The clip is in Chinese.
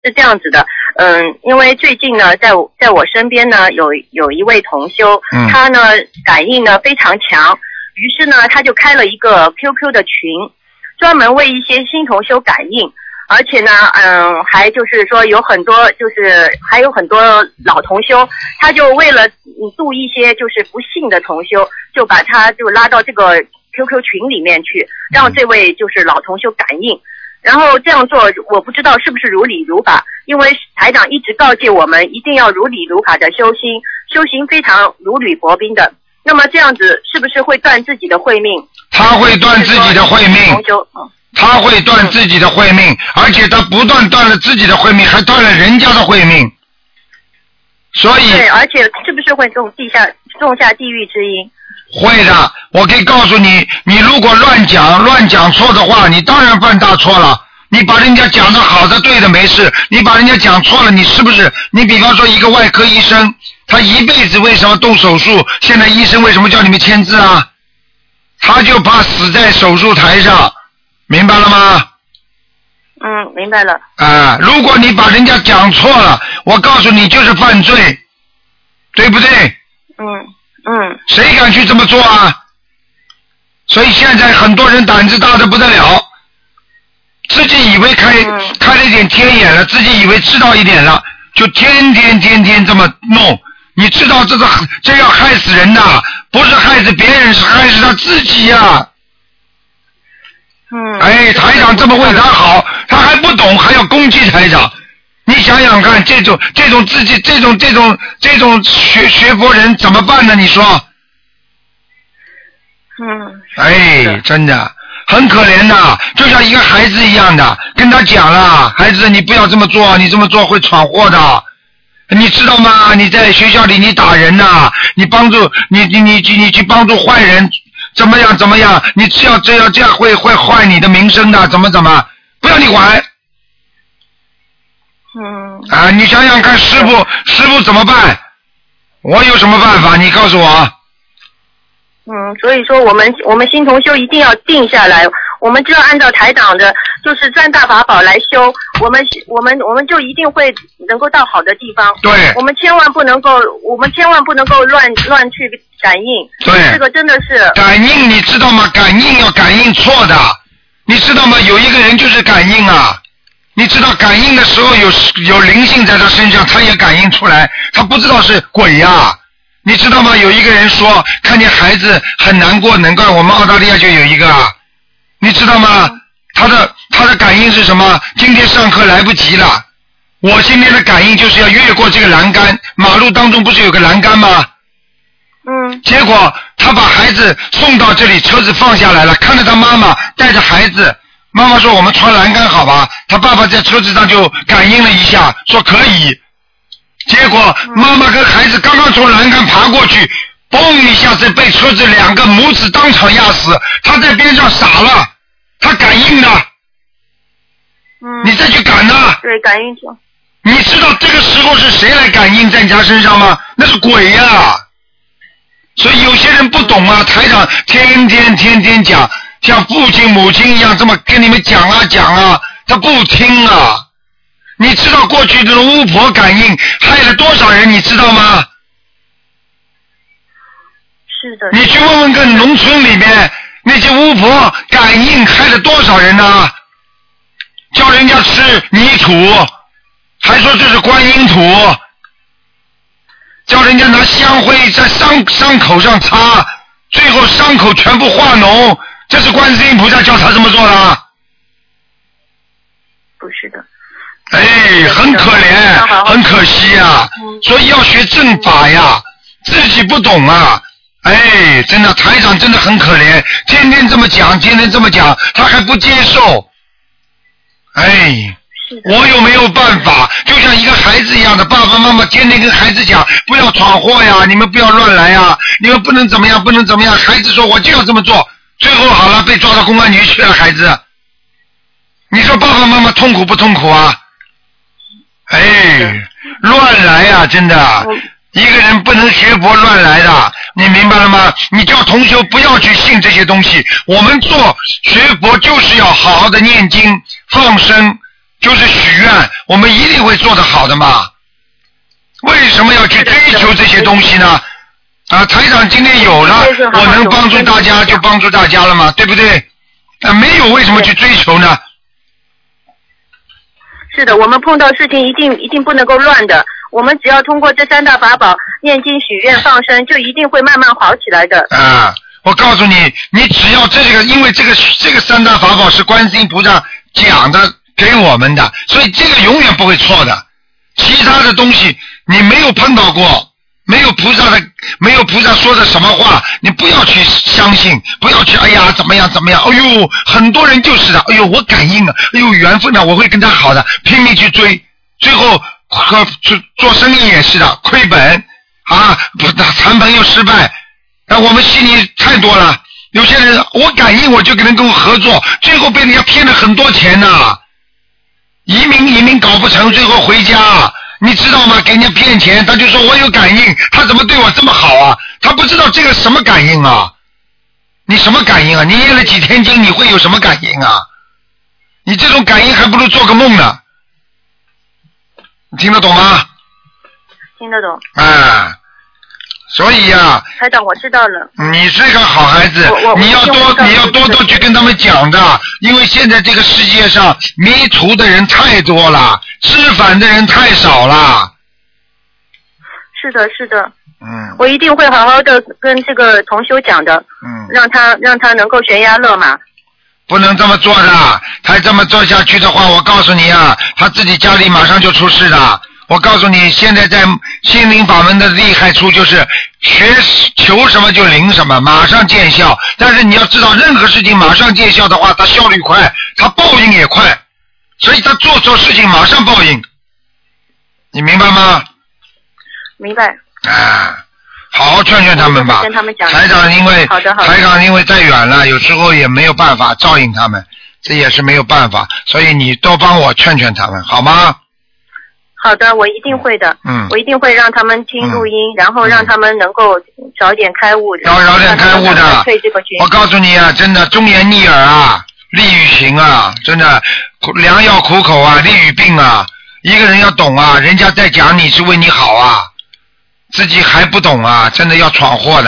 是这样子的，因为最近呢，在我身边呢，有一位同修，他呢感应呢非常强，于是呢他就开了一个 QQ 的群，专门为一些新同修感应，而且呢，还就是说有很多还有很多老同修，他就为了度一些就是不信的同修，就把他就拉到这个 QQ 群里面去，让这位就是老同修感应。然后这样做，我不知道是不是如理如法，因为台长一直告诫我们一定要如理如法的修心，修行非常如履薄冰的。那么这样子是不是会断自己的慧命？ 他会断自己的慧命，他会断自己的慧命，而且他不断断了自己的慧命，还断了人家的慧命。所以对，而且是不是会种下地狱之因？ 会的，我可以告诉你，你如果乱讲错的话，你当然犯大错了。你把人家讲的好的对的没事，你把人家讲错了，你是不是？你比方说一个外科医生，他一辈子为什么动手术？现在医生为什么叫你们签字啊？他就怕死在手术台上，明白了吗？ 明白了。 如果你把人家讲错了，我告诉你就是犯罪，对不对？谁敢去这么做啊？所以现在很多人胆子大的不得了，自己以为开了一点天眼了，自己以为知道一点了，就天天这么弄。你知道这要害死人的，不是害死别人，是害死他自己呀。台长这么为他好，他还不懂，还要攻击台长。你想想看，这种自己这种学佛人怎么办呢？你说？真的很可怜的，就像一个孩子一样的，跟他讲了，孩子你不要这么做，你这么做会闯祸的。你知道吗？你在学校里你打人呐，你帮助你去帮助坏人，怎么样？你只要这样会坏你的名声的，怎么？不要你管。你想想看，师傅怎么办？我有什么办法？你告诉我。 所以说我们新同修一定要定下来，我们就要按照台长的，就是三大法宝来修，我们就一定会能够到好的地方。 对。 我们千万不能够乱去感应。 对。 这个真的是。 感应你知道吗？感应要感应错的，你知道吗？有一个人就是感应啊。你知道感应的时候有灵性在他身上，他也感应出来，他不知道是鬼呀。你知道吗？有一个人说看见孩子很难过，难怪我们澳大利亚就有一个，你知道吗？他的感应是什么？今天上课来不及了，我今天的感应就是要越过这个栏杆，马路当中不是有个栏杆吗？结果他把孩子送到这里，车子放下来了，看着他妈妈带着孩子。妈妈说我们穿栏杆好吧，他爸爸在车子上就感应了一下，说可以。结果妈妈跟孩子刚刚从栏杆爬过去，嘣一下子被车子两个母子当场压死，他在边上傻了，他感应的。你再去赶呐。 对，感应错。 你知道这个时候是谁来感应在你家身上吗？那是鬼呀。所以有些人不懂啊，台长天天讲，像父亲母亲一样这么跟你们讲啊，他不听啊。你知道过去这种巫婆感应害了多少人，你知道吗？ 是的。 你去问问看农村里面那些巫婆感应害了多少人呢？叫人家吃泥土，还说这是观音土，叫人家拿香灰在伤口上擦，最后伤口全部化脓，这是观世音菩萨叫他这么做的。 不是的。 很可怜，很可惜呀。所以要学正法呀，自己不懂啊。真的台长真的很可怜，天天这么讲，他还不接受。我有没有办法？就像一个孩子一样的，爸爸妈妈天天跟孩子讲，不要闯祸呀，你们不要乱来呀，你们不能怎么样，孩子说我就要这么做，最后好了被抓到公安局去了，孩子。你说爸爸妈妈痛苦不痛苦啊？乱来呀，真的。一个人不能学佛乱来的，你明白了吗？你叫同学不要去信这些东西，我们做学佛就是要好好的念经放生， 就是许愿，我们一定会做得好的嘛。为什么要去追求这些东西呢？台长今天有了，我能帮助大家就帮助大家了嘛，对不对？没有为什么去追求呢？ 是的，我们碰到事情一定不能够乱的。我们只要通过这3大法宝念经许愿放生，就一定会慢慢好起来的。 我告诉你，你只要这个，因为这个3大法宝是观世音菩萨讲的给我们的，所以这个永远不会错的。其他的东西你没有碰到过，没有菩萨说的什么话，你不要去相信，不要去哎呀怎么样，哎呦很多人就是的，哎呦我感应了，哎呦缘分了，我会跟他好的，拼命去追，最后做生意也是的，亏本谈朋友失败，我们心里太多了。有些人我感应我就跟人跟我合作，最后被人家骗了很多钱呐，移民搞不成，最后回家，你知道吗？给人家骗钱，他就说我有感应，他怎么对我这么好啊？他不知道这个什么感应啊？你什么感应啊？你念了几天经，你会有什么感应啊？你这种感应还不如做个梦呢。你听得懂吗？ 听得懂。 所以呀， 台长，我知道了。 你是个好孩子，你要多去跟他们讲的，因为现在这个世界上迷途的人太多了，知返的人太少了。 是的。我一定会好好的跟这个同修讲的。让他能够悬崖勒马。 不能这么做的，他这么做下去的话，我告诉你啊，他自己家里马上就出事的。我告诉你，现在在心灵法门的厉害处就是求什么就灵什么，马上见效。但是你要知道，任何事情马上见效的话，它效率快，它报应也快，所以他做错事情马上报应。你明白吗？ 明白。 好好劝劝他们吧。 跟他们讲。 台长因为太远了，有时候也没有办法照应他们，这也是没有办法，所以你多帮我劝劝他们，好吗？ 好的，我一定会的。我一定会让他们听录音，然后让他们能够早点开悟。 早点开悟的。我告诉你啊，真的忠言逆耳啊，利于行啊，真的良药苦口啊，利于病啊。一个人要懂啊，人家在讲你是为你好啊，自己还不懂啊，真的要闯祸的。